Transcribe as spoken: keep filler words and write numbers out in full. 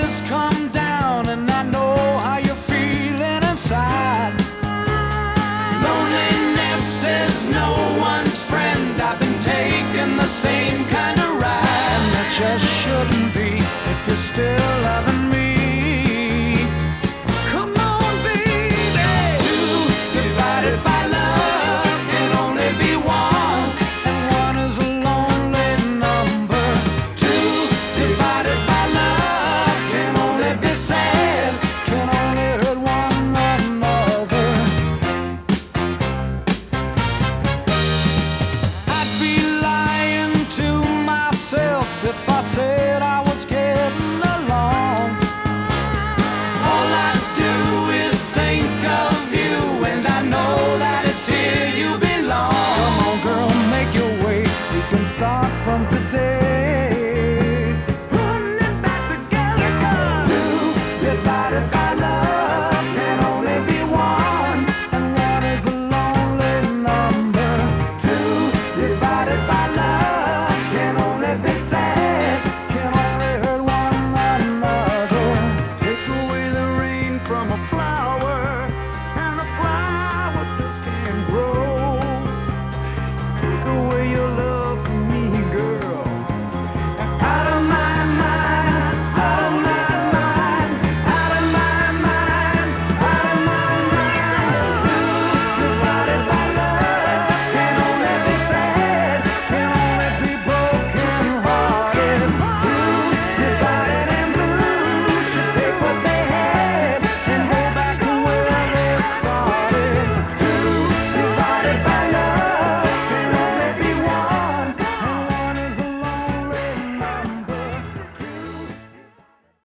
has come down, and I know how you're feeling inside. Loneliness is no one's friend. I've been taking the same kind of ride, and that just shouldn't be if you're still loving.